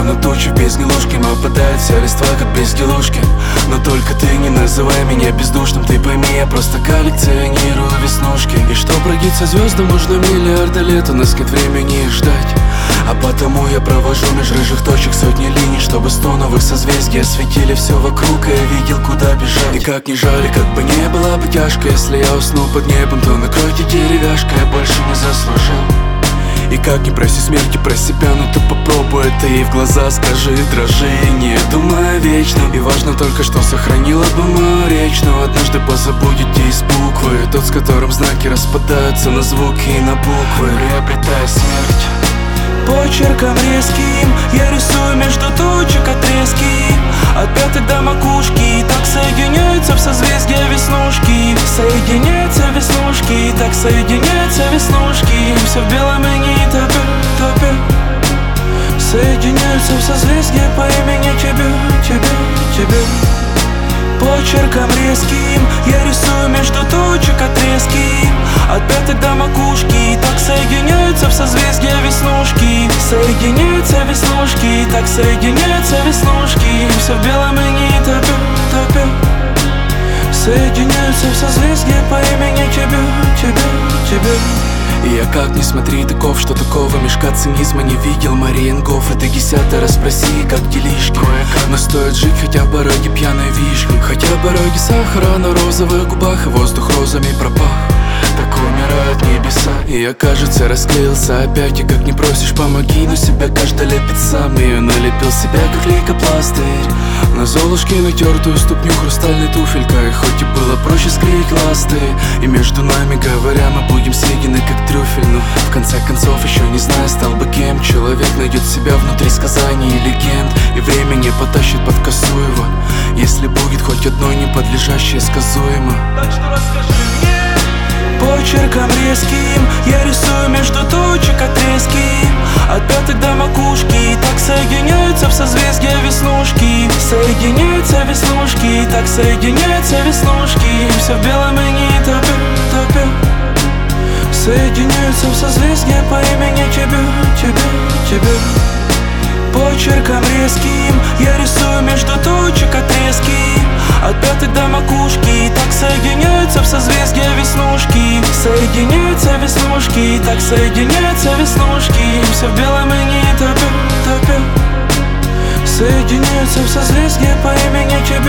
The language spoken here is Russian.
Словно тучи в безделушке, опадает вся листва, как безделушки. Но только ты не называй меня бездушным. Ты пойми, я просто коллекционирую веснушки. И что пройдется звездам, нужно миллиарды лет. У нас нет времени их ждать, а потому я провожу меж рыжих точек сотни линий, чтобы 100 новых созвездий осветили все вокруг, и я видел, куда бежать. И как ни жаль, как бы не было бы тяжко, если я усну под небом, то накройте деревяшкой, я больше не заслужил. И как не проси смерти про себя, но ты попробуй это и в глаза скажи, дрожи, не думай вечно. И важно только, что сохранила бы мою речь, но однажды позабудете из буквы, тот, с которым знаки распадаются на звуки и на буквы, приобретая смерть. Почерком резким я рисую между точек отрезки, от пяток до макушки. Так соединяются в созвездия веснушки, соединяются веснушки, так соединяются веснушки. Все в белом и не топе. Соединяются в созвездия по имени тебе. Почерком резким я рисую между точек отрезки, от пяток до макушки. Так соединяются в созвездия веснушки, соединяются веснушки, так соединяются веснушки. Все в белом и не топе. Соединяются в созвездия по имени тебе. И я как ни смотри, таков, что такого мешка цинизма не видел. Мариенгоф, это 10-й, расспроси, как делишки. Но стоит жить хотя бы ради пьяной вишни, хотя бы ради сахара на розовых губах, и воздух розами пропах. Так умирают небеса. И я, кажется, расклеился опять. И как не просишь, помоги, но себя каждый лепит сам. И налепил себя, как лейкопластырь, на золушке натертую ступню хрустальной туфелькой. Хоть и было проще склеить ласты, и между нами говоря, мы будем съедены, как трюфель. Но в конце концов, еще не знаю, стал бы кем. Человек найдет себя внутри сказаний и легенд, и время не потащит под косу его, если будет хоть одно неподлежащее сказуемо. Так что расскажи мне. Почерком резким я рисую между точек отрезки, от пяток до макушки. Так соединяются в созвездия веснушки, соединяются веснушки, так соединяются веснушки. Все в белом и не топе. Соединяются в созвездия по имени тебе. Почерком резким я рисую между точек отрезки, от пяток до макушки. Так соединяются в созвездия веснушки, соединяются веснушки, так соединяются веснушки. Все в белом и не топе. Соединяются в созвездия по имени тебе.